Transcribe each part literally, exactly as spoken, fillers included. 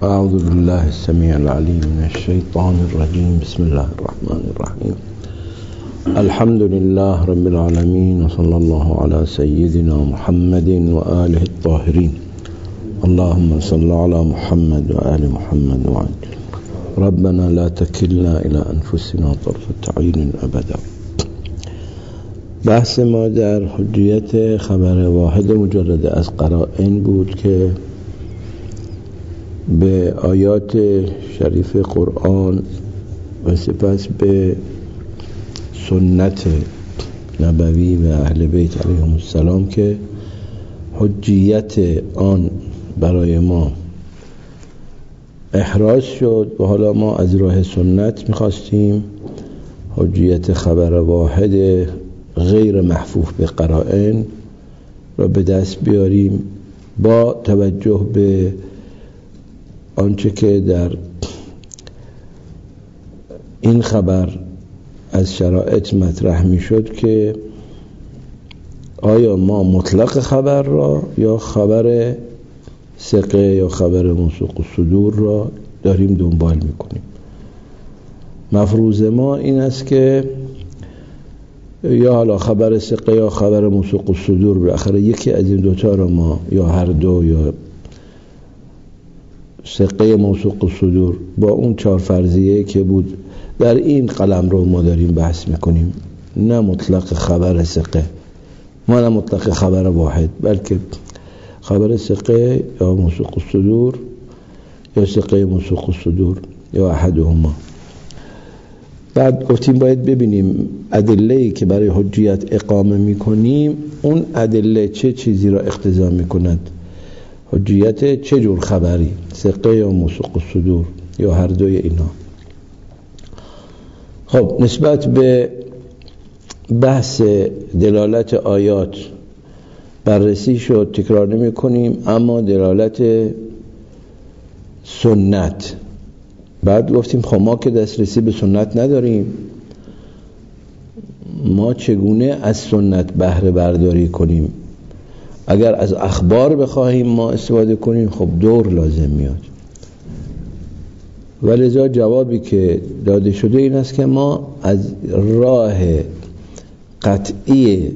اعوذ بالله السمیع العلیم من الشیطان الرجیم. بسم الله الرحمن الرحیم. الحمد لله رب العالمین و صلی الله علی سیدنا محمد و آله الطاهرین. اللهم صل علی محمد و آل محمد و عجل. ربنا لا تکلنا الى انفسنا طرفة عین ابدا. بحث ما در حجیت خبر واحد مجرد از قرائن بود که به آیات شریف قرآن و سپس به سنت نبوی و اهل بیت علیهم السلام که حجیت آن برای ما احراز شد و حالا ما از راه سنت میخواستیم حجیت خبر واحد غیر محفوف به قرائن را به دست بیاریم با توجه به آنچه که در این خبر از شرایط مطرح می شد که آیا ما مطلق خبر را یا خبر ثقه یا خبر موثوق الصدور را داریم دنبال می کنیم. مفروض ما این است که یا حالا خبر ثقه یا خبر موثوق الصدور بالاخره یکی از این دوتا را ما یا هر دو یا ثقه موثوق الصدور با اون چهار فرضیه که بود در این قلم رو ما داریم بحث میکنیم، نه مطلق خبر ثقه، ما نه مطلق خبر واحد، بلکه خبر ثقه یا موثوق الصدور یا ثقه موثوق الصدور یا احدهما. بعد گفتیم باید ببینیم ادله‌ای که برای حجیت اقامه میکنیم اون ادله چه چیزی را اقتضا میکند، حجیت چه جور خبری، ثقه یا موثوق الصدور یا هر دوی اینا. خب نسبت به بحث دلالت آیات بررسی شد، تکرار نمی کنیم، اما دلالت سنت بعد گفتیم خب ما که دسترسی به سنت نداریم، ما چگونه از سنت بهره برداری کنیم؟ اگر از اخبار بخواهیم ما استفاده کنیم خب دور لازم میاد، ولذا جوابی که داده شده این است که ما از راه قطعی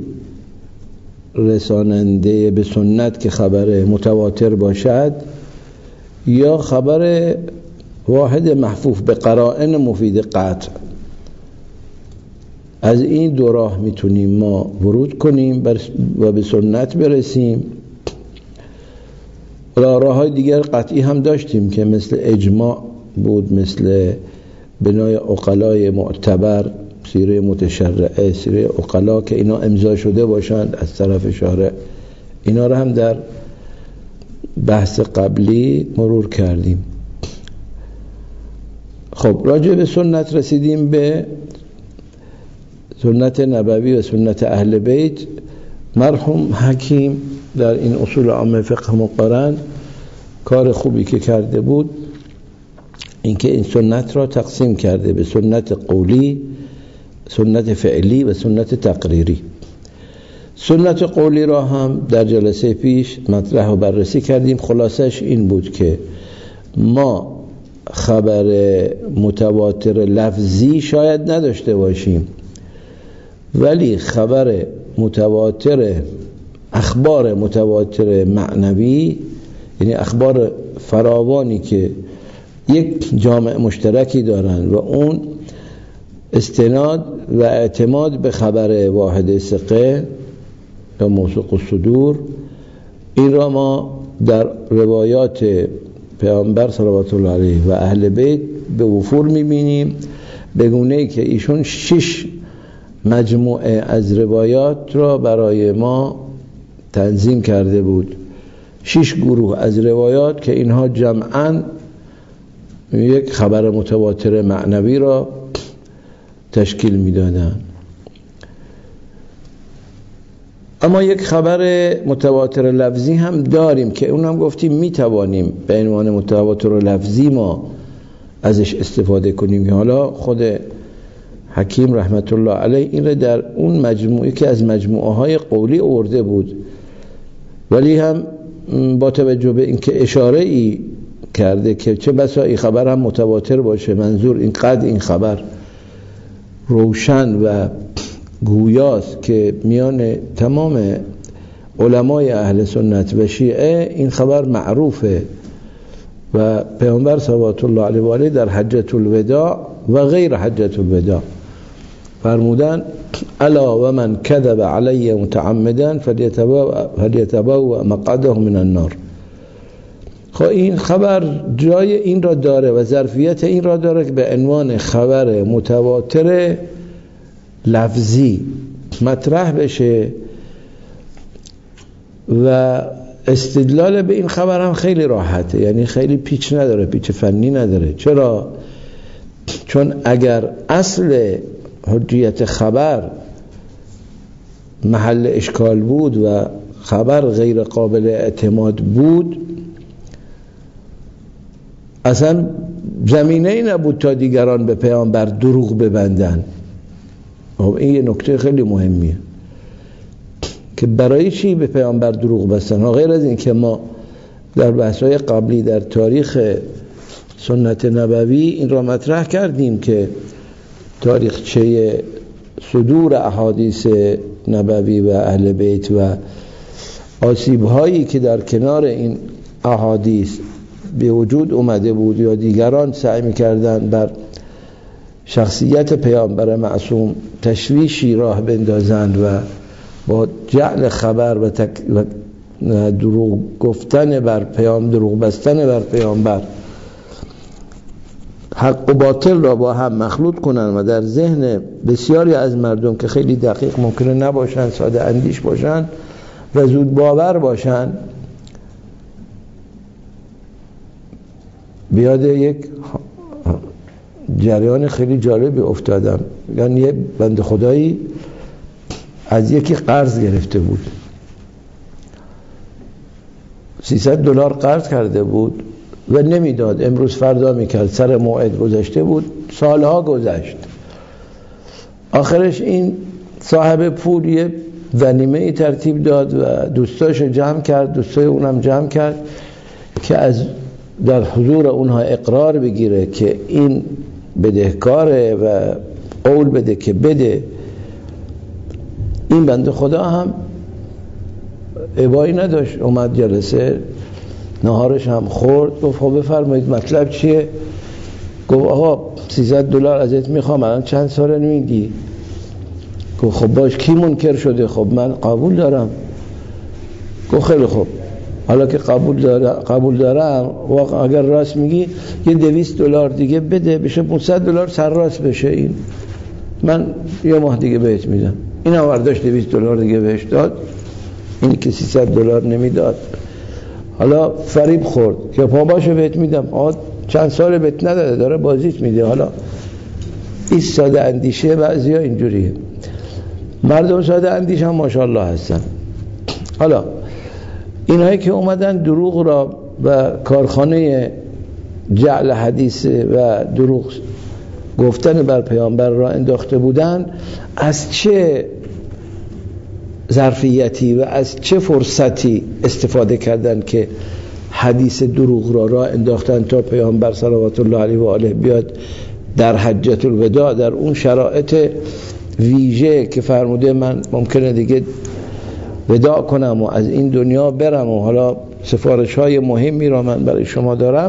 رساننده به سنت که خبر متواتر باشد یا خبر واحد محفوف به قرائن مفید قطع، از این دو راه میتونیم ما ورود کنیم و به سنت برسیم. راه های دیگر قطعی هم داشتیم که مثل اجماع بود، مثل بنای عقلای معتبر، سیره متشرعه، سیره عقلا که اینا امضا شده باشند از طرف شارع، اینا را هم در بحث قبلی مرور کردیم. خب راجع به سنت رسیدیم، به سنت نبوی و سنت اهل بیت. مرحوم حکیم در این اصول عامه فقه مقارن کار خوبی که کرده بود اینکه این سنت را تقسیم کرده به سنت قولی، سنت فعلی و سنت تقریری. سنت قولی را هم در جلسه پیش مطرح و بررسی کردیم. خلاصش این بود که ما خبر متواتر لفظی شاید نداشته باشیم، ولی خبر متواتر، اخبار متواتر معنوی، یعنی اخبار فراوانی که یک جامع مشترکی دارن و اون استناد و اعتماد به خبر واحد ثقه یا موثوق الصدور، این را ما در روایات پیامبر صلوات الله علیه و اهل بیت به وفور میبینیم، به گونه‌ای که ایشون شش مجموعه از روایات را برای ما تنظیم کرده بود، شش گروه از روایات که اینها جمعاً یک خبر متواتر معنوی را تشکیل میدادند. اما یک خبر متواتر لفظی هم داریم که اونم گفتیم میتوانیم به عنوان متواتر لفظی ما ازش استفاده کنیم. حالا خود حکیم رحمت الله علیه این را در اون مجموعه که از مجموعه های قولی آورده بود، ولی هم با توجه به اینکه اشاره ای کرده که چه بسا این خبر هم متواتر باشه. منظور اینقدر این خبر روشن و گویاست که میان تمام علمای اهل سنت و شیعه این خبر معروفه و پیامبر صلوات الله علیه و آله در حجة الوداع و غیر حجة الوداع فرمودن الا و من کذب علی متعمدا فلیتبوأ مقعده من النار. خب این خبر جای این را داره و ظرفیت این را داره که به عنوان خبر متواتر لفظی مطرح بشه و استدلال به این خبر هم خیلی راحته، یعنی خیلی پیچ نداره، پیچ فنی نداره. چرا؟ چون اگر اصل حجیت خبر محل اشکال بود و خبر غیر قابل اعتماد بود، اصلا زمینه ای نبود تا دیگران به پیامبر دروغ ببندن. این یه نکته خیلی مهمیه که برای چی به پیامبر دروغ بستن. غیر از این که ما در بحث‌های قبلی در تاریخ سنت نبوی این را مطرح کردیم که تاریخچه صدور احادیث نبوی و اهل بیت و آسیب‌هایی که در کنار این احادیث به وجود اومده بود یا دیگران سعی می‌کردن بر شخصیت پیامبر معصوم تشویشی راه بندازند و با جعل خبر و, تک و دروغ گفتن بر پیام دروغ بستن بر پیامبر حق و باطل را با هم مخلوط کنن و در ذهن بسیاری از مردم که خیلی دقیق ممکنه نباشن، ساده اندیش باشن و زود باور باشن، بیاد یک جریان خیلی جالبی افتادم. یعنی یه بنده خدایی از یکی قرض گرفته بود، سیصد دلار قرض کرده بود و نمیداد، امروز فردا میکرد، سر موعد گذشته بود، سالها گذشت. آخرش این صاحب پول یه ونیمه ای ترتیب داد و دوستاش جمع کرد، دوستای اونم جمع کرد که از در حضور اونها اقرار بگیره که این بدهکاره و قول بده که بده. این بنده خدا هم ابایی نداشت، اومد جلسه، نهارش هم خورد، گفت خب بفرمایید مطلب چیه؟ گفت آقا سیصد دلار ازت میخوام، الان چند ساله نمیگی؟ گفت خب باش، کی منکر شده؟ خب من قبول دارم. گفت خیلی خوب، حالا که قبول دارم قبول دارم واقعا اگر راست میگی یه دویست دلار دیگه بده، بشه پانصد دلار سر راست بشه، این من یه ماه دیگه بهت میدم. این هم برداشت دویست دلار دیگه بهش داد، اینی که سیصد دلار نمیداد. حالا فریب خورد که پا باشه بهت میدم، آقا چند سال بهت نداده، داره بازیت میده. حالا این ساده اندیشه بعضیا اینجوریه، مردم ساده اندیش هم ماشاءالله هستن. حالا اینایی که اومدن دروغ را و کارخانه جعل حدیث و دروغ گفتن بر پیامبر را انداخته بودن، از چه ظرفیتی و از چه فرصتی استفاده کردن که حدیث دروغ را را انداختن تا پیامبر صلوات الله علیه و آله بیاد در حجة الوداع، در اون شرایط ویژه که فرموده من ممکنه دیگه وداع کنم و از این دنیا برم و حالا سفارش های مهمی را من برای شما دارم.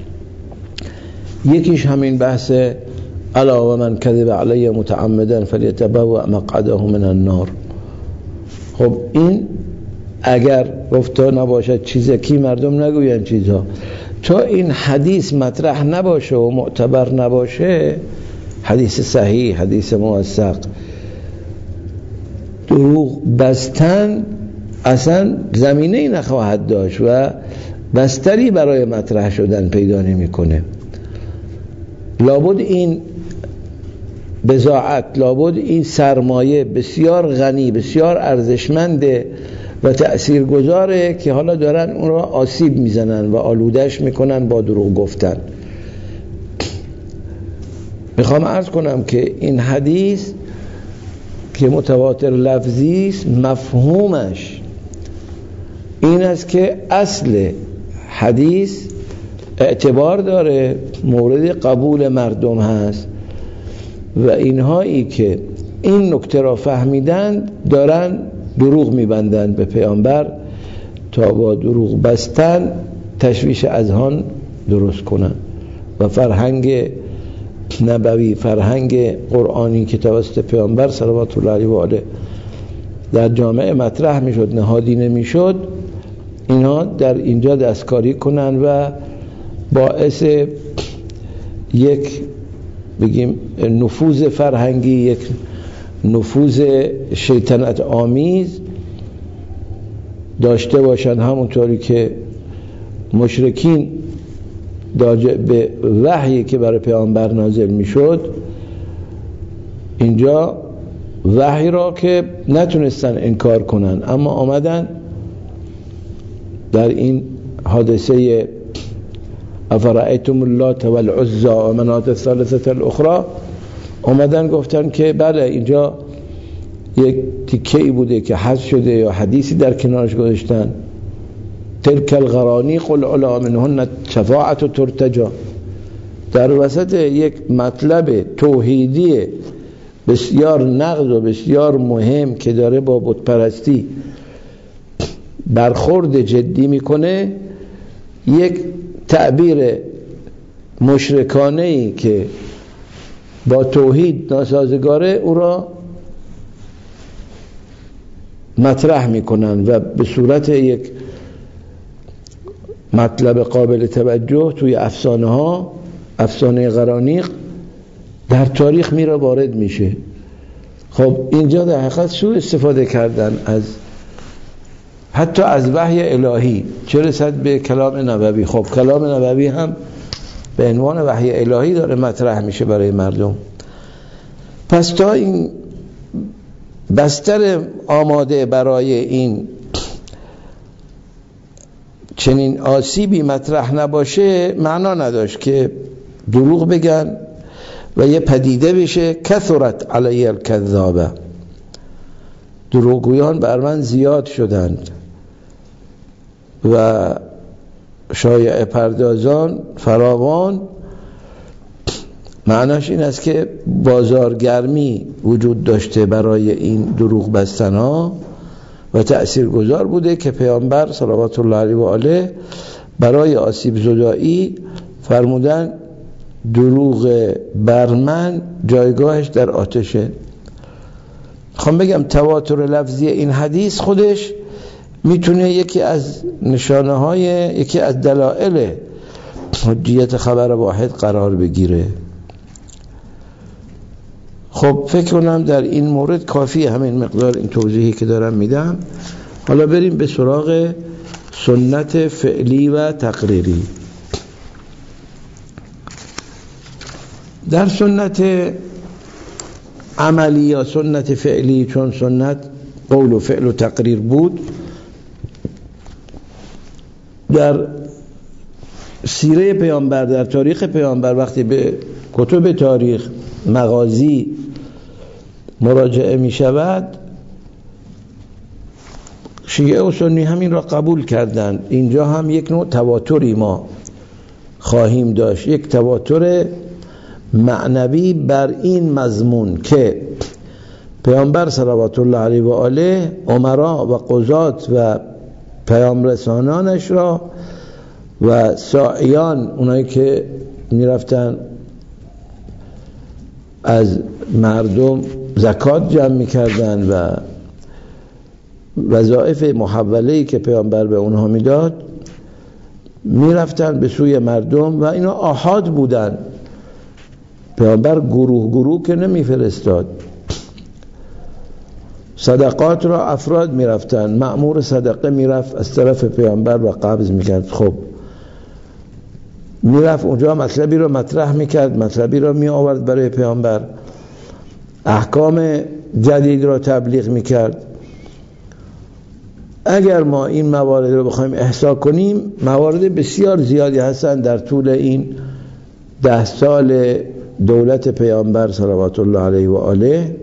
یکیش همین بحث الا و من کذب علی متعمدا فلیتبوأ مقعده من النار. خب این اگر گفتا نباشد چیزی کی مردم نگوین چیزها، تا این حدیث مطرح نباشه و معتبر نباشه، حدیث صحیح، حدیث موثق، دروغ بستن اصلا زمینه ای نخواهد داشت و بستری برای مطرح شدن پیدا نمی کنه. لابد این بضاعت، لابد این سرمایه بسیار غنی، بسیار ارزشمنده و تأثیرگذاره که حالا دارن اون را آسیب میزنن و آلودش میکنن با دروغ گفتن. میخوام عرض کنم که این حدیث که متواتر لفظی است، مفهومش این است که اصل حدیث اعتبار داره، مورد قبول مردم هست و اینهایی که این نکته را فهمیدن دارن دروغ میبندن به پیامبر تا با دروغ بستن تشویش اذهان درست کنن و فرهنگ نبوی، فرهنگ قرآنی که توسط پیامبر صلوات الله علیه و آله در جامعه مطرح میشد، نهادینه میشد، اینا در اینجا دستکاری کنن و باعث یک بگیم نفوذ فرهنگی، یک نفوذ شیطنت آمیز داشته باشن، همونطوری که مشرکین به وحیی که برای پیامبر نازل میشد اینجا وحی را که نتونستن انکار کنن اما آمدن در این حادثه افرأیتم اللات والعزی و مناة الثالثة الاخرى آمدن گفتن که بله اینجا یک تیکه‌ای بوده که حذف شده یا حدیثی در کنارش گذاشتن، تلک الغرانیق العلا منهن شفاعت و ترتجا، در وسط یک مطلب توحیدی بسیار نقض و بسیار مهم که داره با بت پرستی برخورد جدی میکنه، یک تعبیر مشرکانه‌ای که با توحید ناسازگاره او را مطرح میکنن و به صورت یک مطلب قابل توجه توی افسانه ها، افسانه غرانیق در تاریخ میره وارد میشه. خب اینجا در حقیقت سوء استفاده کردن از حتی از وحی الهی، چه رسد به کلام نبوی. خب کلام نبوی هم به عنوان وحی الهی داره مطرح میشه برای مردم. پس تا این بستر آماده برای این چنین آسیبی مطرح نباشه، معنا نداشت که دروغ بگن و یه پدیده بشه کثرت علی الکذابه، دروغگویان بر من زیاد شدند و شایعه پردازان فراوان. معناش این است که بازارگرمی وجود داشته برای این دروغ بستن ها و تأثیرگذار بوده که پیامبر صلوات الله علیه و آله برای آسیب زدایی فرمودن دروغ بر من جایگاهش در آتشه. خواهم بگم تواتر لفظی این حدیث خودش میتونه یکی از نشانه های یکی از دلایل حجیت خبر واحد قرار بگیره. خب فکر کنم در این مورد کافی همین مقدار این توضیحی که دارم میدم. حالا بریم به سراغ سنت فعلی و تقریری. در سنت عملی یا سنت فعلی، چون سنت قول و فعل و تقریر بود، در سیره پیامبر، در تاریخ پیامبر وقتی به کتب تاریخ مغازی مراجعه می شود، شیعه و سنی همین را قبول کردند. اینجا هم یک نوع تواتری ما خواهیم داشت، یک تواتر معنوی بر این مضمون که پیامبر صلوات الله علیه و آله امرا و قضات و پیام رسانانش را و ساعیان، اونایی که میرفتن از مردم زکات جمع میکردن و وظایف محوله‌ای که پیامبر به اونها میداد، میرفتن به سوی مردم و اینا آحاد بودن. پیامبر گروه گروه که نمیفرستاد، صدقات را افراد میرفتن، مأمور صدقه میرفت از طرف پیامبر و قبض میکرد. خب میرفت اونجا مطلبی را مطرح میکرد، مطلبی را می آورد برای پیامبر، احکام جدید را تبلیغ میکرد. اگر ما این موارد رو بخوایم احصا کنیم، موارد بسیار زیادی هستند در طول این ده سال دولت پیامبر صلوات الله علیه و آله.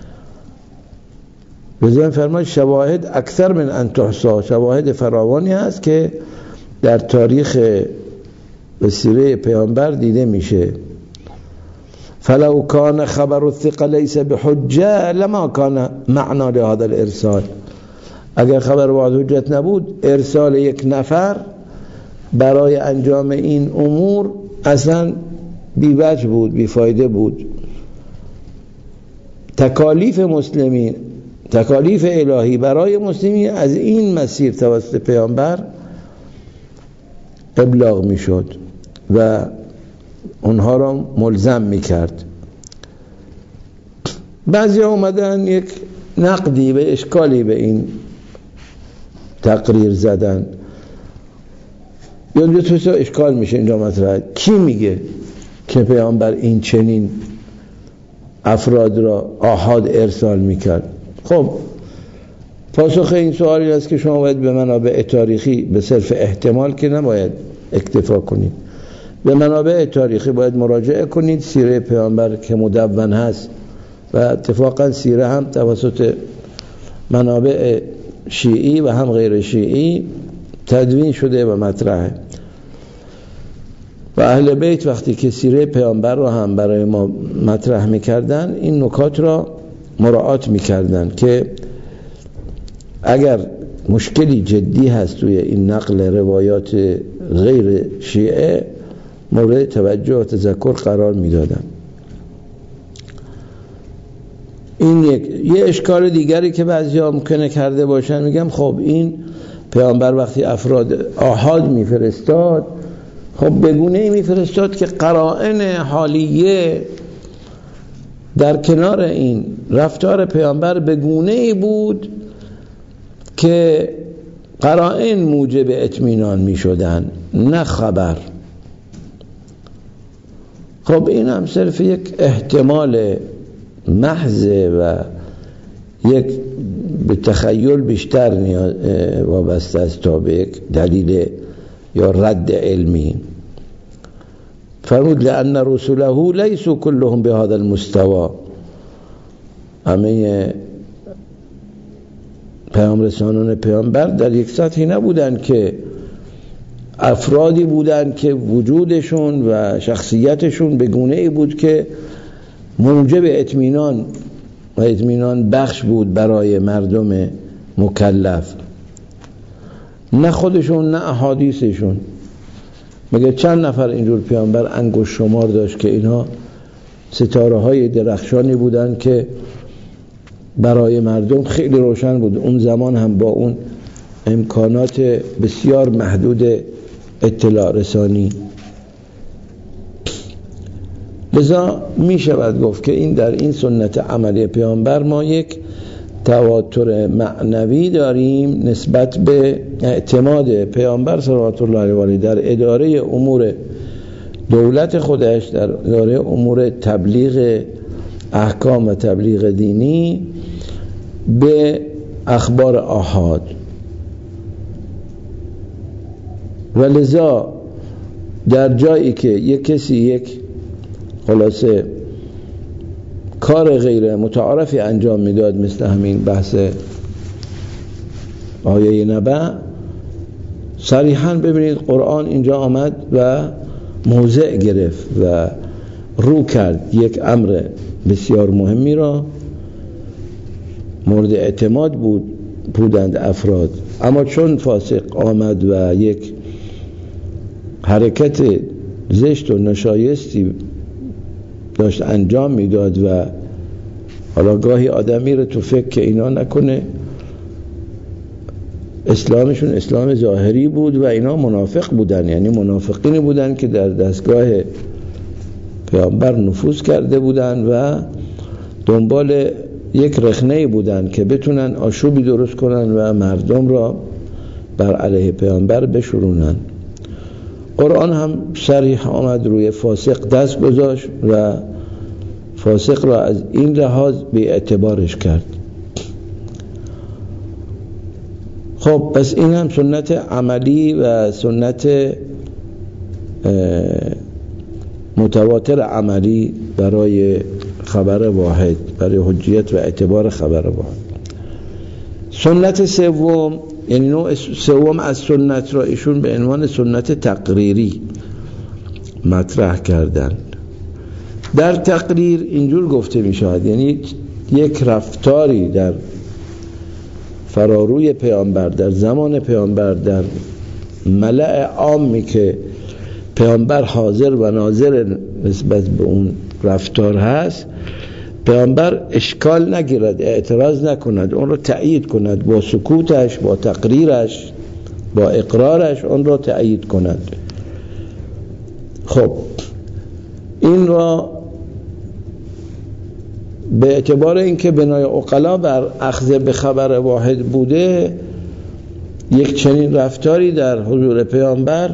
بزن فرمای شواهد اکثر من ان تحصا، شواهد فراوانی هست که در تاریخ و سیره پیامبر دیده میشه. فلو کان خبر الثقه لیس بحجه لما کان معنا لهذا الارسال. اگر خبر واحد حجت نبود، ارسال یک نفر برای انجام این امور اصلا بی وجه بود، بی فایده بود. تکالیف مسلمین، تکالیف الهی برای مسلمین از این مسیر توسط پیامبر ابلاغ می شد و اونها را ملزم می کرد. بعضی اومدن یک نقدی و اشکالی به این تقریر زدن. یا دو تا اشکال میشه اینجا مطرح. کی میگه که پیامبر این چنین افراد را آحاد ارسال میکرد؟ خب پاسخ این سوالی است که شما باید به منابع تاریخی، به صرف احتمال که نباید اکتفا کنید، به منابع تاریخی باید مراجعه کنید. سیره پیامبر که مدون هست و اتفاقا سیره هم توسط منابع شیعی و هم غیر شیعی تدوین شده و مطرحه. و اهل بیت وقتی که سیره پیامبر رو هم برای ما مطرح میکردن، این نکات را مراعات میکردن که اگر مشکلی جدی هست توی این نقل روایات غیر شیعه، مورد توجه و تذکر قرار میدادن. این یک یه اشکال دیگری که بعضی‌ها ممکنه کرده باشن، میگم خب این پیامبر وقتی افراد آحاد میفرستاد، خب بگونه میفرستاد که قرائن حالیه در کنار این رفتار پیامبر بگونه بود که قرائن موجب اطمینان میشدن، نه خبر. خب این هم صرف یک احتمال محض و یک به تخیل بیشتر وابسته است تا به یک دلیل یا رد علمی. فرمود لأن رسوله لیسوا كلهم بهذا المستوى. همه پیام رسانان پیامبر در یک سطحی نبودن که افرادی بودن که وجودشون و شخصیتشون به گونه‌ای بود که موجب اطمینان و اطمینان بخش بود برای مردم مکلف. نه خودشون نه احادیثشون. مگه چند نفر اینجور پیامبر انگشت شمار داشت که اینها ستاره های درخشانی بودن که برای مردم خیلی روشن بود. اون زمان هم با اون امکانات بسیار محدود اطلاع رسانی. لذا می شود گفت که این در این سنت عملی پیامبر ما یک تواتر معنوی داریم نسبت به اعتماد پیامبر صلوات الله علیه در اداره امور دولت خودش، در اداره امور تبلیغ احکام و تبلیغ دینی به اخبار آحاد. و لذا در جایی که یک کسی یک خلاصه کار غیر متعارفی انجام میداد، مثل همین بحث آیه نبأ، صریحاً ببینید قرآن اینجا آمد و موضع گرفت و رو کرد یک امر بسیار مهمی را مورد اعتماد بود بودند افراد، اما چون فاسق آمد و یک حرکت زشت و ناشایستی داشت انجام میداد و حالا گاهی آدمی رو تو فکر که اینا نکنه، اسلامشون اسلام ظاهری بود و اینا منافق بودن، یعنی منافقینی بودن که در دستگاه پیامبر نفوذ کرده بودن و دنبال یک رخنه‌ای بودن که بتونن آشوبی درست کنن و مردم را بر علیه پیامبر بشورونن. قرآن هم صریح آمد روی فاسق دست گذاشت و فاسق را از این لحاظ بی اعتبارش کرد. خب پس این هم سنت عملی و سنت متواتر عملی برای خبر واحد، برای حجیت و اعتبار خبر واحد. سنت سوم، یعنی نوع سوم از سنت را ایشون به عنوان سنت تقریری مطرح کردند. در تقریر اینجور گفته می شود، یعنی یک رفتاری در فراروی پیامبر، در زمان پیامبر، در ملأ عامی که پیامبر حاضر و ناظر نسبت به اون رفتار هست، پیامبر اشکال نگیرد، اعتراض نکند، اون رو تأیید کند، با سکوتش، با تقریرش، با اقرارش اون رو تأیید کند. خب این را به اعتبار اینکه بنای عقلا بر اخذ به خبر واحد بوده، یک چنین رفتاری در حضور پیامبر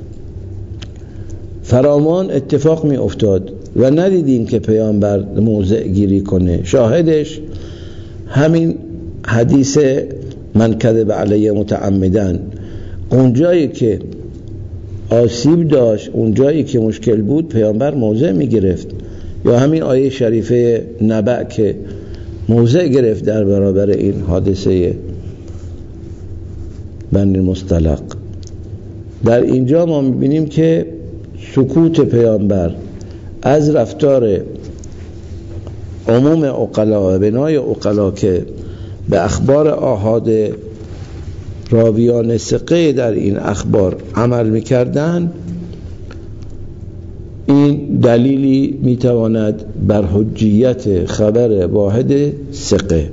فرامان اتفاق می افتاد و ندیدیم که پیامبر موضع گیری کنه. شاهدش همین حدیث من کذب علی متعمدن، اونجایی که آسیب داشت، اونجایی که مشکل بود، پیامبر موضع می گرفت. یا همین آیه شریفه نبأ که موضع گرفت در برابر این حادثه بنی المصطلق. در اینجا ما میبینیم که سکوت پیامبر از رفتار عموم عقلا و بنای عقلا که به اخبار آحاد راویان ثقه در این اخبار عمل میکردن، این دلیلی میتواند بر حجیت خبر واحد ثقه.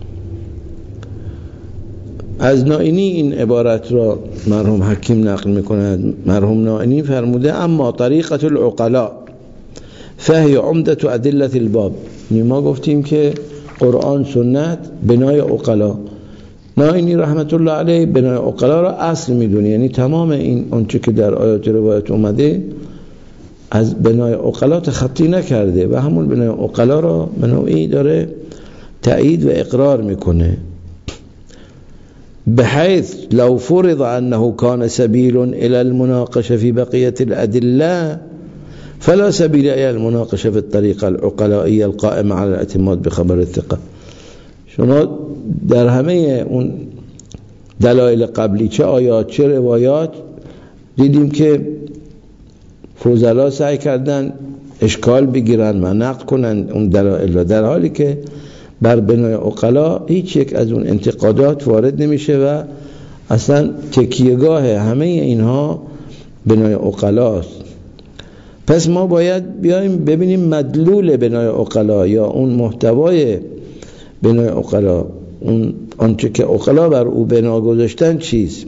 از نائینی این عبارت را مرحوم حکیم نقل میکند. مرحوم نائینی فرموده اما طریقة العقلاء فهی عمدة ادلة الباب. ما گفتیم که قرآن سنت بنای عقلا، نائینی رحمت الله علیه بنای عقلا را اصل میدونه، یعنی تمام این آنچه که در آیات روایت اومده از بنای عقلا تخطی نکرده و همون بنای عقلا را به نوعی داره تأیید و اقرار میکنه. بحيث لو فرض أنه كان سبيل إلى المناقشة في بقية الأدلة فلا سبيل إلى المناقشة في الطريقة العقلائية القائمة على الاعتماد بخبر الثقة. شما در همه اون دلایل قبلی، چه آیات چه روایات، دیدیم که فضلا سعی کردن اشکال بگیرن و نقد کنن اون دلایل را، در حالی که بر بنای عقلا هیچ یک از اون انتقادات وارد نمیشه و اصلا تکیهگاه همه اینها بنای عقلاست. پس ما باید بیایم ببینیم مدلول بنای عقلا یا اون محتوای بنای عقلا، اون آنچه که عقلا بر او بنا گذاشتن چیست.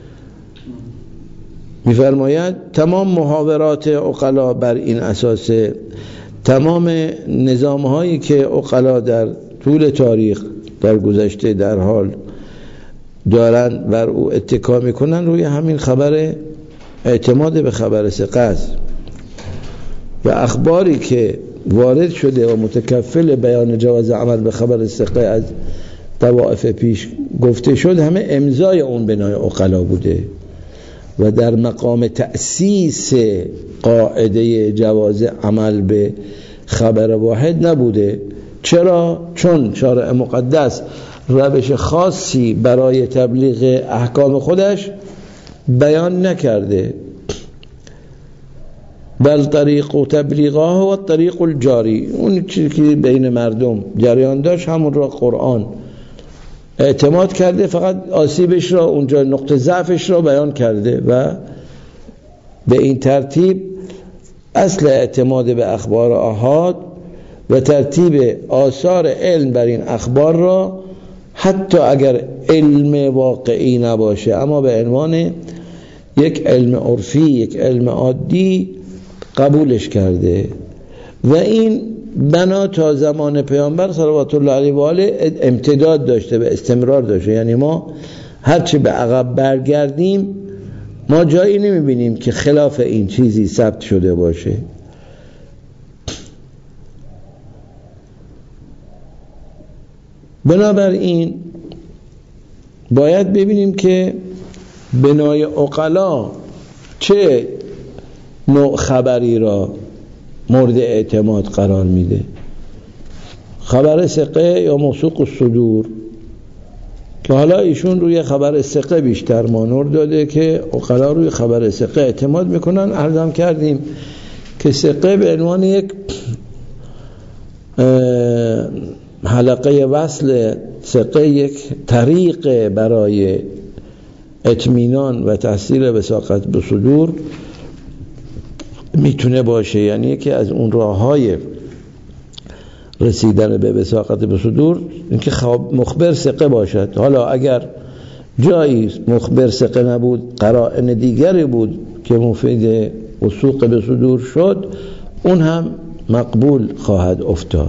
میفرماید تمام محاورات عقلا بر این اساس، تمام نظام هایی که عقلا در طول تاریخ در گذشته در حال دارن بر او اتکا میکنن روی همین خبر، اعتماد به خبر ثقه است و اخباری که وارد شده و متکفل بیان جواز عمل به خبر ثقه از طوائف پیش گفته شد، همه امضای اون بنای عقلا بوده و در مقام تأسیس قاعده جواز عمل به خبر واحد نبوده. چرا؟ چون شارع مقدس روش خاصی برای تبلیغ احکام خودش بیان نکرده، بل طریق و تبلیغها و طریق الجاری، اون چیزی که بین مردم جریان داشت همون را قرآن اعتماد کرده، فقط آسیبش را، اونجا نقطه ضعفش را بیان کرده و به این ترتیب اصل اعتماد به اخبار آحاد و ترتیب آثار علم بر این اخبار را حتی اگر علم واقعی نباشه اما به عنوان یک علم عرفی، یک علم عادی قبولش کرده و این بنا تا زمان پیامبر صلوات الله علیه و آله امتداد داشته و استمرار داشته. یعنی ما هرچی به عقب برگردیم ما جایی نمیبینیم که خلاف این چیزی ثبت شده باشه. بنابراین باید ببینیم که بنای عقلا چه نوع خبری را مورد اعتماد قرار میده، خبر ثقه یا موثوق الصدور، که حالا ایشون روی خبر ثقه بیشتر مانور داده که عقلا روی خبر ثقه اعتماد میکنن. عرضم کردیم که ثقه به عنوان یک حلقه وصل، ثقه یک طریق برای اطمینان و تحصیل وثاقت به صدور میتونه باشه. یعنی یکی از اون راههای رسیدن به وثاقت به صدور اینکه مخبر ثقه باشد. حالا اگر جایی مخبر ثقه نبود، قرائن دیگری بود که مفید وثوق به صدور شد، اون هم مقبول خواهد افتاد.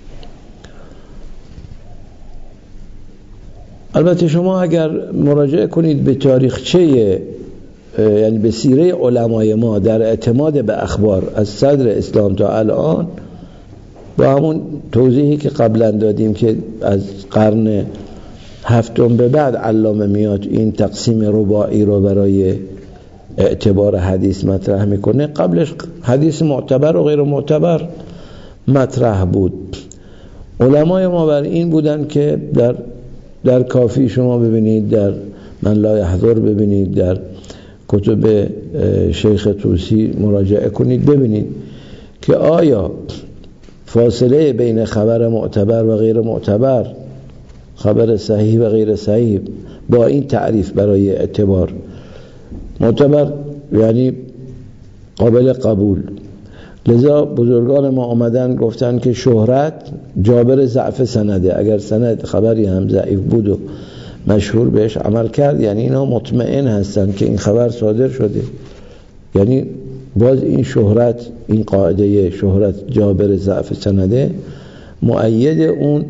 البته شما اگر مراجعه کنید به تاریخچه، یعنی به سیره علمای ما در اعتماد به اخبار از صدر اسلام تا الان، با همون توضیحی که قبلا دادیم که از قرن هفتم به بعد علامه میاد این تقسیم رباعی رو برای اعتبار حدیث مطرح میکنه، قبلش حدیث معتبر و غیر معتبر مطرح بود. علمای ما بر این بودن که در در کافی شما ببینید، در من لا یحضر ببینید، در کتب شیخ طوسی مراجعه کنید، ببینید که آیا فاصله بین خبر معتبر و غیر معتبر، خبر صحیح و غیر صحیح، با این تعریف برای اعتبار معتبر یعنی قابل قبول. لذا بزرگان ما آمدن گفتن که شهرت جابر ضعف سنده. اگر سند خبری هم ضعیف بود و مشهور بهش عمل کرد، یعنی اینا مطمئن هستن که این خبر صادر شده. یعنی باز این شهرت، این قاعده شهرت جابر ضعف سنده مؤید اون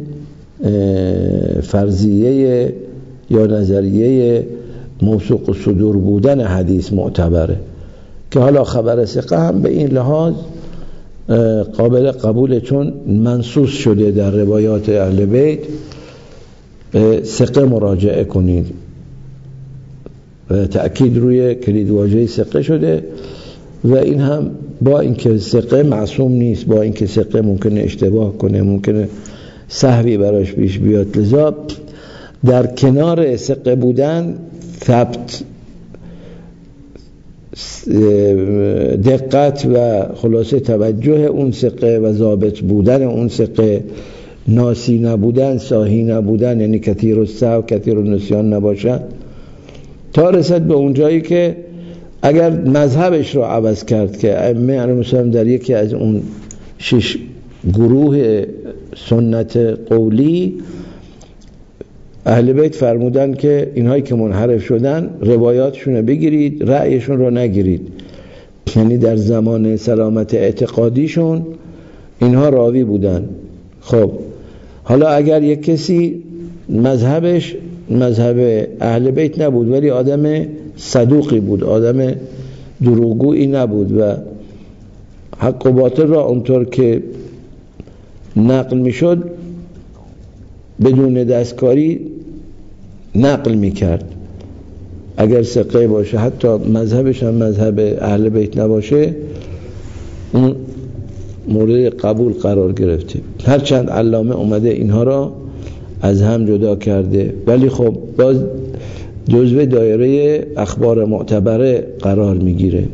فرضیه یا نظریه موثوق الصدور بودن حدیث معتبره، که حالا خبر ثقه هم به این لحاظ قابل قبوله، چون منصوص شده در روایات اهل بیت. ثقه مراجعه کنید و تأکید روی کلید واژه ثقه شده، و این هم با اینکه ثقه معصوم نیست، با اینکه ثقه ممکنه اشتباه کنه، ممکنه سهوی براش پیش بیاد. لذا در کنار ثقه بودن ثبت، دقت و خلاصه توجه اون ثقه و ضابط بودن اون ثقه، ناسی نبودن، ساهی نبودن، یعنی کثیر السهو کثیر النسیان نباشن، تا رسد به اون جایی که اگر مذهبش رو عوض کرد، که ائمه علیهم السلام در یکی از اون شش گروه سنت قولی اهل بیت فرمودن که اینهایی که منحرف شدن روایاتشون رو بگیرید، رأیشون رو نگیرید. یعنی در زمان سلامت اعتقادیشون اینها راوی بودن. خب حالا اگر یک کسی مذهبش مذهب اهل بیت نبود ولی آدم صدوقی بود، آدم دروغگویی نبود و حق و باطل را اونطور که نقل میشد بدون دستکاری نقل میکرد، اگر ثقه باشه، حتی مذهبش هم مذهب اهل بیت نباشه، اون مورد قبول قرار گرفته. هرچند علامه اومده اینها را از هم جدا کرده، ولی خب باز جزو دایره اخبار معتبره قرار میگیره.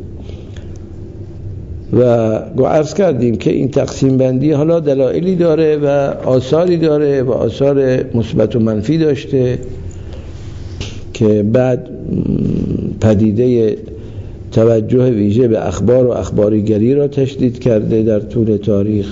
و گو عرض کردیم که این تقسیم بندی حالا دلایلی داره و آثاری داره و آثار مثبت و منفی داشته که بعد پدیده توجه ویژه به اخبار و اخباریگری را تشدید کرده در طول تاریخ.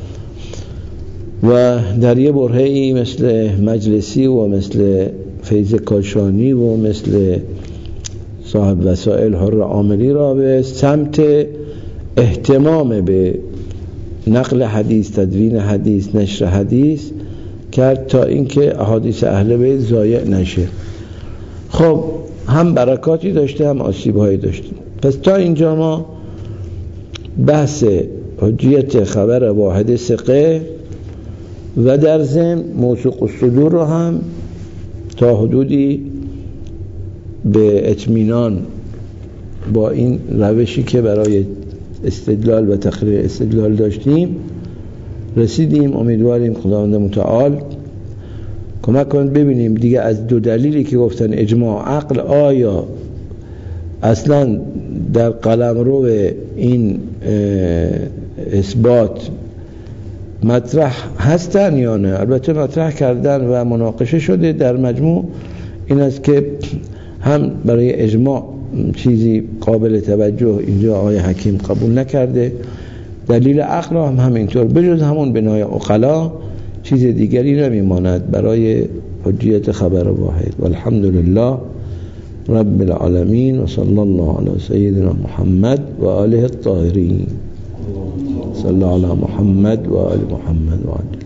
و در یه برهه‌ای مثل مجلسی و مثل فیض کاشانی و مثل صاحب وسائل حر عاملی را به سمت اهتمام به نقل حدیث، تدوین حدیث، نشر حدیث کرد تا اینکه احادیث اهل بیت ضایع نشه. خب هم برکاتی داشته هم آسیب‌هایی داشته. پس تا اینجا ما بحث حجیت خبر واحد ثقه و در ضمن موثوق الصدور رو هم تا حدودی به اطمینان با این روشی که برای استدلال و تقریر استدلال داشتیم رسیدیم. امیدواریم خداوند متعال کمک کنید ببینیم دیگه از دو دلیلی که گفتن اجماع عقل، آیا اصلا در قلمرو این اثبات مطرح هستن یا نه. البته مطرح کردن و مناقشه شده. در مجموع این است که هم برای اجماع چیزی قابل توجه اینجا آقای حکیم قبول نکرده، دلیل عقل هم همینطور، بجز همون بنای عقلا چیز دیگری نمیماند برای حجیت خبر واحد. والحمد لله رب العالمین و صلی الله علی سیدنا محمد و آله الطاهرین. صلی الله علی محمد و آل محمد و آله